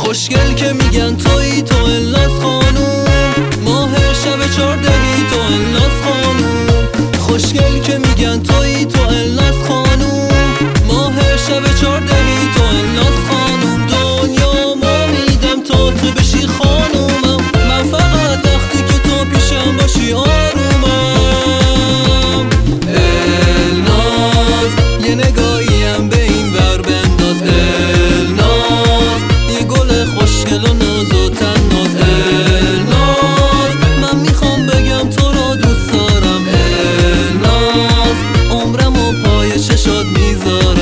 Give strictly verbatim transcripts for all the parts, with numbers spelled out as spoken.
خوشگل که میگن تویی تو الناس خانوم، ماه شب چهاردهی تو الناس خانوم. خوشگل که میگن تویی تو الناس خانوم، ماه شب چهاردهی تو الناس خانوم. دنیا ما میدم تا تو بشی خانومم، من فقط وقتی که تو پیشم باشی آرومم. الناس یه نگاهیم به این ور بنداز، الناس یه گل خوشگل و ناز و تناز. الناز من میخوام بگم تو رو دوست دارم، الناز عمرم و پای چشات میذارم.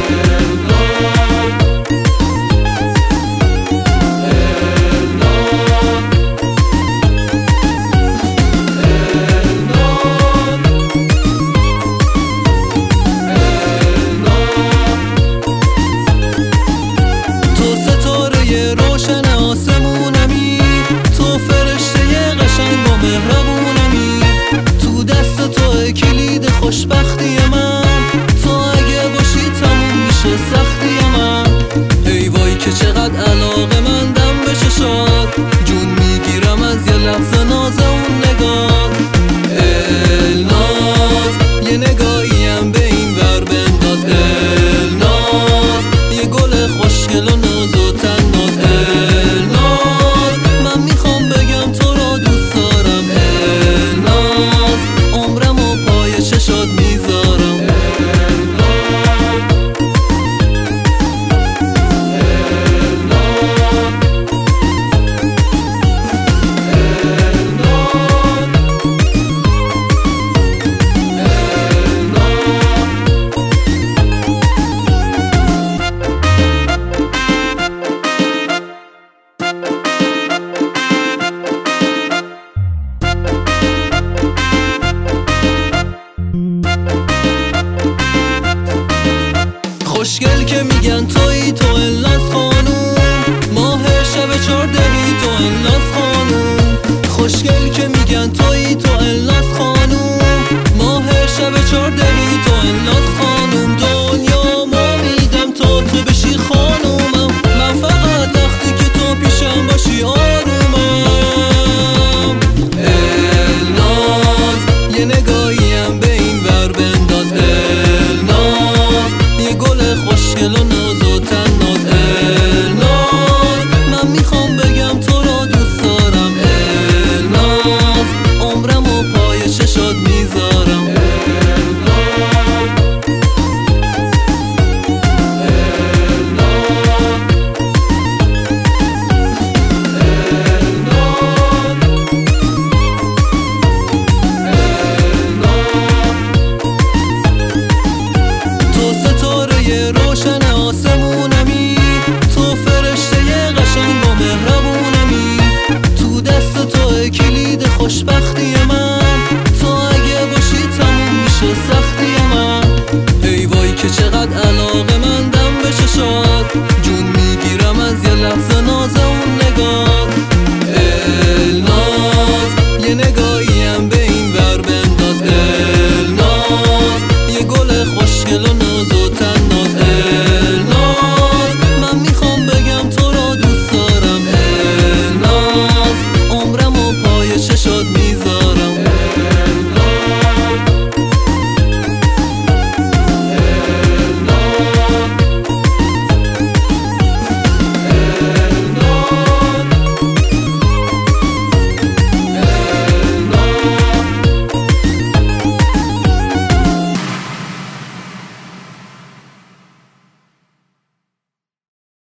روشن آسمونمی، تو فرشته قشنگ و مهربونمی، تو دست تو کلید خوشبختی من، تو اگه باشی تموم میشه سختی من. ای وای که چقدر علاقه مندم به چشات، جون میگیرم از یه لحظه ناز اون نگاه. الناز یه نگاهیم به این ور بنداز، الناز یه گل خوشگل و ناز و تناز. الناز من میخوام بگم تو رو دوست دارم، الناز عمرم و پای چشات میذارم. خوشگل که میگن تویی تو الناس خانوم، ماه شب چهاردهی تو الناس خانوم. خوشگل که میگن تویی تو الناس خانوم، ماه شب چهاردهی تو الناس خانوم. دنیا ما میدم تا تو بشی خانومم، من فقط وقتی که تو پیشم باشی آرومم. الناز یه نگاهیم به این ور بنداز، الناز یه گل خوشگل و ناز و تناز. الناز من میخوام بگم تو رو دوست دارم، الناز عمرم و پای چشات میذارم. روشن آسمونمی، تو فرشته قشنگ و مهربونمی، تو دست تو کلید خوشبختی من، تو اگه باشی تموم میشه سختی من. ای وای که چقدر علاقه مندم به چشات، جون میگیرم از یه لحظه ناز اون نگاه.